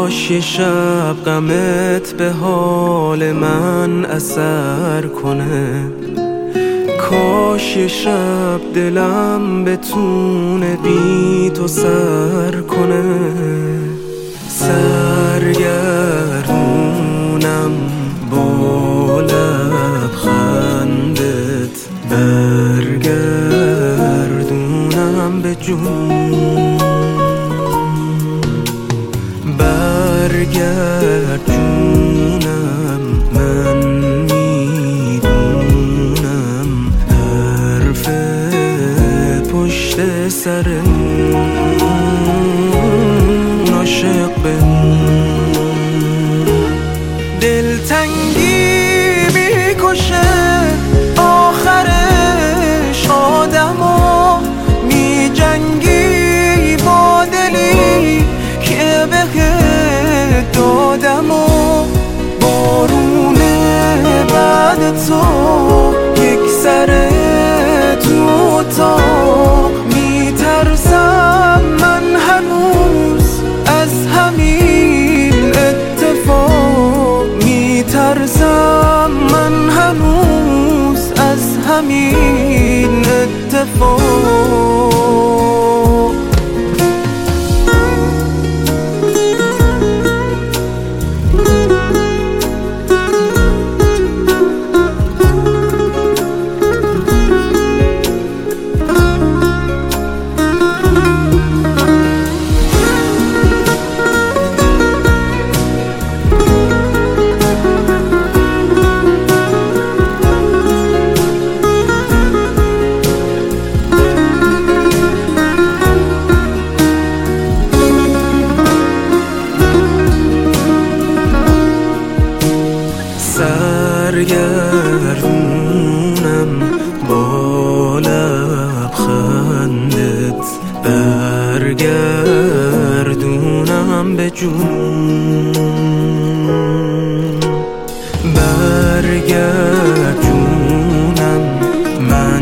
کاش یه شب غمت به حال من اثر کنه، کاش یه شب دلم بتونه بی تو سر کنه. سرگردونم با لبخندت، برگردونم به جون، برگرد جونم. من میدونم حرف پشت سرمون عاشق بمون. دلتنگی میکشه آخرش آدمو، میجنگی با دلی که بهت دادم و بارون بعد تو یک سر تو اتاق. میترسم من هنوز از همین اتفاق، میترسم من هنوز از همین اتفاق. سرگردونم با لبخندت، برگردونم به جون، برگرد جونم. من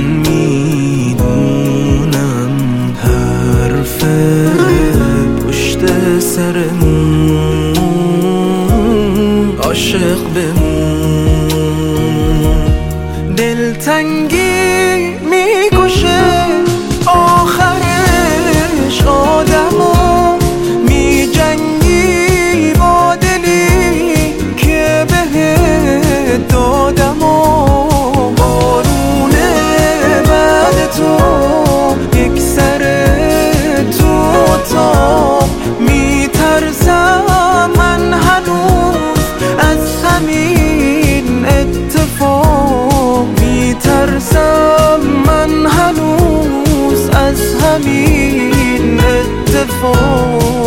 میدونم حرف پشت سرمون عاشق بمون. دلتنگی میکشه آخرش آدمو، میجنگی با دلی که بهت دادم و بارون بعد تو یک سر تو اتاق. میترسم من هنوز از همین اتفاق، میترسم من هنوز از همین اتفاق.